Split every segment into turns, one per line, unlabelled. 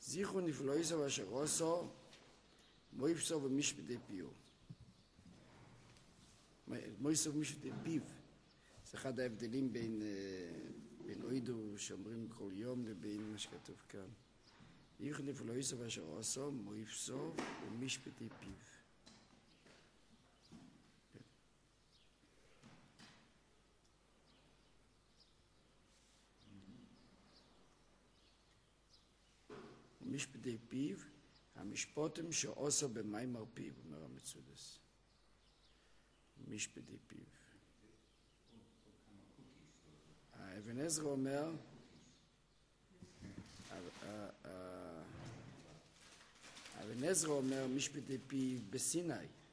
זיכרו נפלאיסו אשר עושו, מויפסו ומשפטי פיו. מויפסו ומשפטי פיו. זה אחד ההבדלים בין אוידו שאומרים כל יום לבין מה שכתוב כאן. זיכרו נפלאיסו אשר עושו, מויפסו ומשפטי פיו. משפטי פיו, המשפוטים שעושו במיימר פיו, אומר המצודס. משפטי פיו. אבן עזרא אומר, אבן עזרא אומר משפטי פיו בסיני.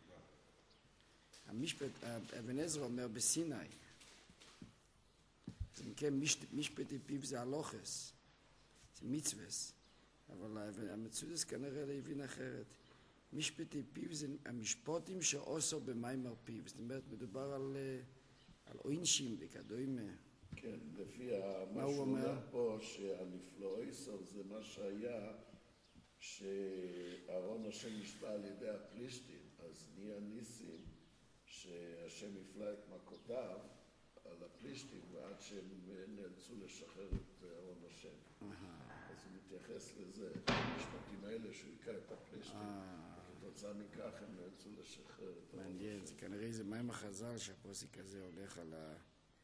אבן עזרא אומר בסיני. זה מכן משפטי פיו זה הלוחס, זה מצווס. אבל המצודס כנראה הבין אחרת. משפטי פיו זה המשפוטים שעושו במיימר פיו. זאת אומרת, מדובר על עונשים וכדומה.
כן, לפי מה שהוא אומר פה, שהנפלאיסו זה מה שהיה שאהרון השם נשבע על ידי הפלישתים, אז נהיה ניסים שהשם יפלא את מכותיו על הפלישתים ועד שהם נאלצו לשחרר את אהרון השם. אז הוא מתייחס לזה, המשפטים האלה שהוא יקע את הפלישתים, כתוצאה מכך הם נאלצו לשחרר את אהרון השם.
מעניין, זה כנראה זה מים החז"ל שהפוסק הזה הולך על ה...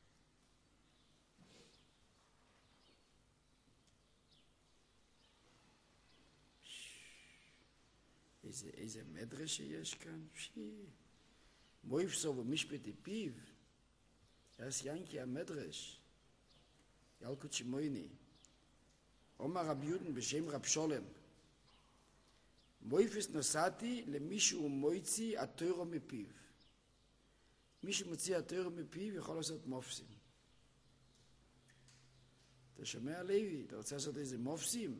איזה מדרש שיש כאן? מויפסו ומשפטי פיו, יס ינקי המדרש, ילקוט שמויני. אומר רבי יודן בשם רב שולם, מויפס נוסעתי למישהו מויצי התוירו מפיו. מישהו מוציא התוירו מפיו יכול לעשות מופסים. אתה שומע לוי? אתה רוצה לעשות איזה מופסים?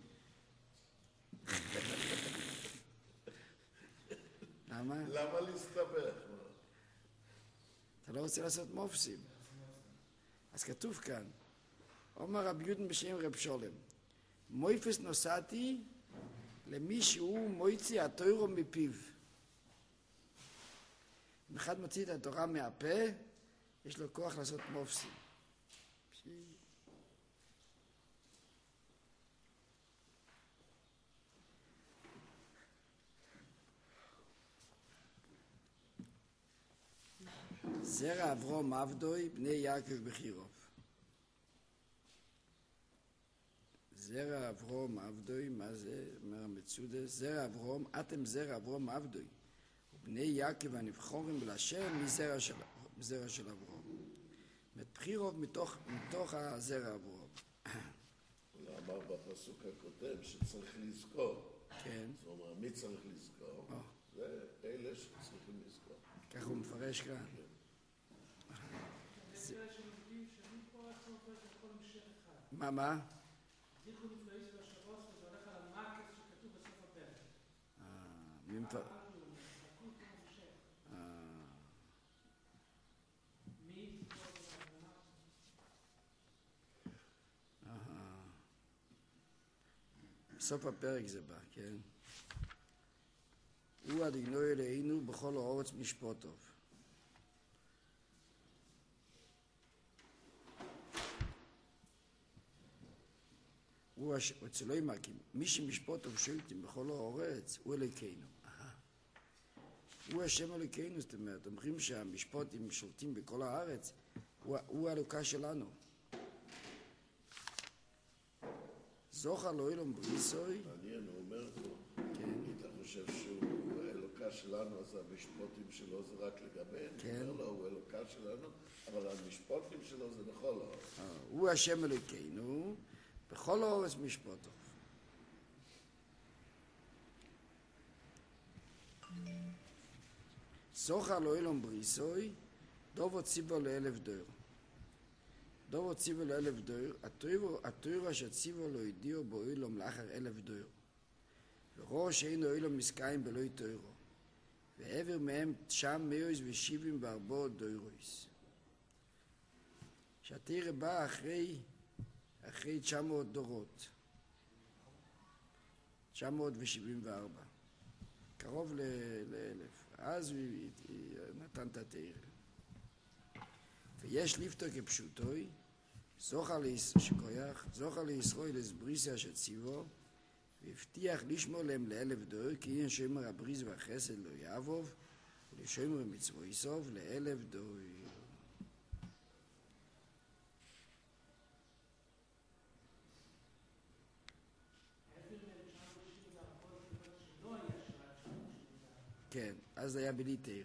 למה?
למה להסתבך?
אתה לא רוצה לעשות מופסים. אז כתוב כאן, אומר רבי יודן בשם רב שולם, מויפס נוסעתי למישהו מויצי התוירו מפיו. אם אחד מוציא את התורה מהפה, יש לו כוח לעשות מופסים. זרע אברום עבדוי בני יעקב בחירוב. זרע אברום עבדוי, מה זה? אומר המצודס, זרע אברום, אתם זרע אברום עבדוי. ובני יעקב הנבחורים בלשם מזרע של אברום. בחירוב מתוך הזרע אברום.
הוא אמר בפסוק הקודם שצריך לזכור.
כן.
זאת אומרת, מי צריך לזכור? זה אלה שצריכים לזכור.
כך הוא מפרש כאן. מה?
זיכרו נפלאיסו אשר עושו, זה הולך על המקף שכתוב בסוף הפרק.
מי מפרש? בסוף הפרק זה בא, כן? הוא אדינוי אלינו בכל האורץ משפוטוב. הוא אצלו ימקים, מי שמשפוטוב שולטים בכל האורץ הוא אלוקינו. הוא השם אלוקינו, זאת אומרת, אומרים שהמשפוטים שולטים בכל הארץ, הוא האלוקה שלנו. זוכר לא אילום בריסוי.
מעניין, הוא אומר פה,
כן.
אתה חושב שהוא האלוקה שלנו, אז המשפוטים שלו זה רק לגבינו.
כן.
הוא אומר לו, הוא האלוקה שלנו, אבל המשפוטים שלו זה בכל הארץ.
הוא השם אלוקינו, בכל הארץ משפוטו. זוכר לא אילום בריסוי, דובו ציבו לאלף דור. דובו ציבו לאלף דור, התוירו שציבו לא ידיעו בו אילום לאחר אלף דור. וראש אינו אילום מסקיים בלוי תוירו. ועבר מהם 974 דוירויס. שהתירה בא אחרי 900 דורות. 974. קרוב ל-1000. אז הוא נתן את התאיר. ויש לפתור כפשוטוי, זוכר לישראל לסבריסיה שציבו, והבטיח לשמור להם ל1000 כי אין שומר הבריס והחסד לא יעבוב, ולשומר מצוו יסוב ל1000. כן, אז היה בלי תאיר.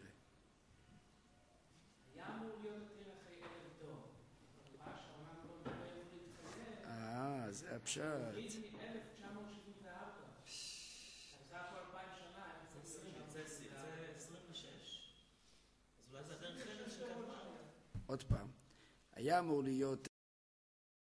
היה אמור להיות התאיר אחרי 1000 דור. רש"י אמנם לא מדבר איך להתחזק.
זה הפשט.
הוריד מ-1974. אז זה כבר 2000 שנה.
זה 26. אז אולי זה הדרך חלק שקדמה.
עוד פעם. היה אמור להיות